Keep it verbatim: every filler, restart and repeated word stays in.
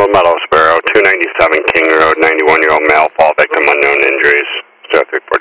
Gold Medal Sparrow, two ninety-seven King Road, ninety-one-year-old male, fall victim, unknown injuries, zero three four.